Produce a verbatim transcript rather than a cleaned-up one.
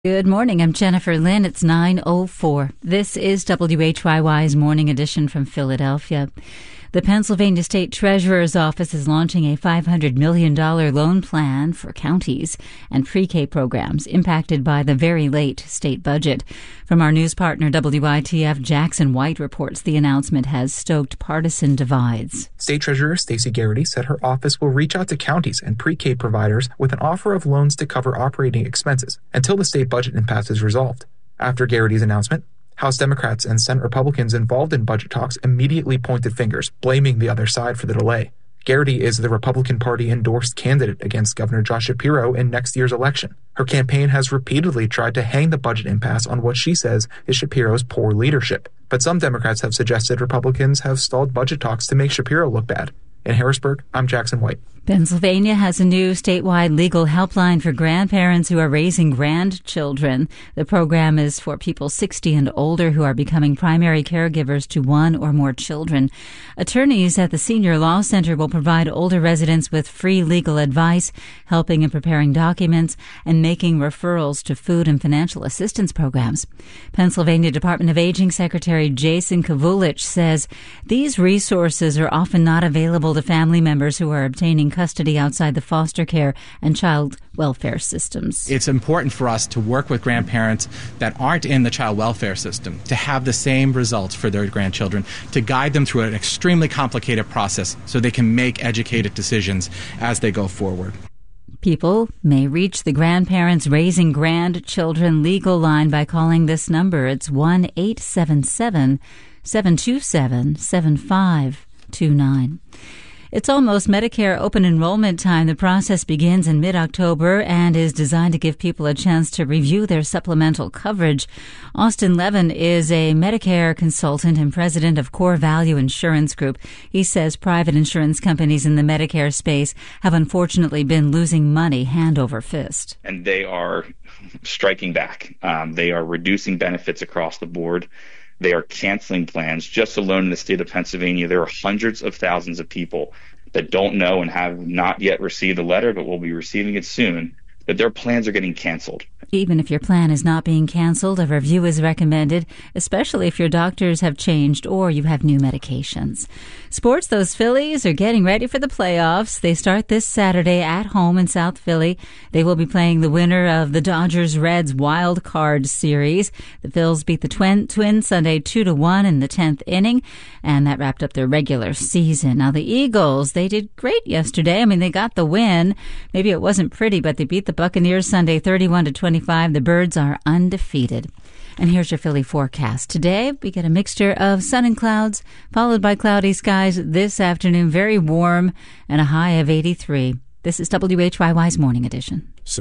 Good morning. I'm Jennifer Lynn. It's nine oh four. This is W H Y Y's Morning Edition from Philadelphia. The Pennsylvania State Treasurer's Office is launching a five hundred million dollars loan plan for counties and pre-K programs impacted by the very late state budget. From our news partner W I T F, Jackson White reports the announcement has stoked partisan divides. State Treasurer Stacey Garrity said her office will reach out to counties and pre-K providers with an offer of loans to cover operating expenses until the state budget impasse is resolved. After Garrity's announcement, House Democrats and Senate Republicans involved in budget talks immediately pointed fingers, blaming the other side for the delay. Garrity is the Republican Party-endorsed candidate against Governor Josh Shapiro in next year's election. Her campaign has repeatedly tried to hang the budget impasse on what she says is Shapiro's poor leadership. But some Democrats have suggested Republicans have stalled budget talks to make Shapiro look bad. In Harrisburg, I'm Jackson White. Pennsylvania has a new statewide legal helpline for grandparents who are raising grandchildren. The program is for people sixty and older who are becoming primary caregivers to one or more children. Attorneys at the Senior Law Center will provide older residents with free legal advice, helping in preparing documents, and making referrals to food and financial assistance programs. Pennsylvania Department of Aging Secretary Jason Kavulich says these resources are often not available to family members who are obtaining custody outside the foster care and child welfare systems. It's important for us to work with grandparents that aren't in the child welfare system to have the same results for their grandchildren, to guide them through an extremely complicated process so they can make educated decisions as they go forward. People may reach the Grandparents Raising Grandchildren legal line by calling this number. It's one eight seven seven, seven two seven, seven five two nine. It's almost Medicare open enrollment time. The process begins in mid-October and is designed to give people a chance to review their supplemental coverage. Austin Levin is a Medicare consultant and president of Core Value Insurance Group. He says private insurance companies in the Medicare space have unfortunately been losing money hand over fist. And they are striking back. Um, they are reducing benefits across the board. They are canceling plans. Just alone in the state of Pennsylvania, there are hundreds of thousands of people that don't know and have not yet received a letter, but will be receiving it soon, that their plans are getting canceled. Even if your plan is not being canceled, a review is recommended, especially if your doctors have changed or you have new medications. Sports, those Phillies are getting ready for the playoffs. They start this Saturday at home in South Philly. They will be playing the winner of the Dodgers-Reds wild card series. The Phils beat the twin, Twins Sunday two to one in the tenth inning, and that wrapped up their regular season. Now the Eagles, they did great yesterday. I mean, they got the win. Maybe it wasn't pretty, but they beat the Buccaneers Sunday thirty-one to twenty-five. The Birds are undefeated. And here's your Philly forecast. Today, we get a mixture of sun and clouds, followed by cloudy skies this afternoon. Very warm and a high of eighty-three. This is W H Y Y's Morning Edition.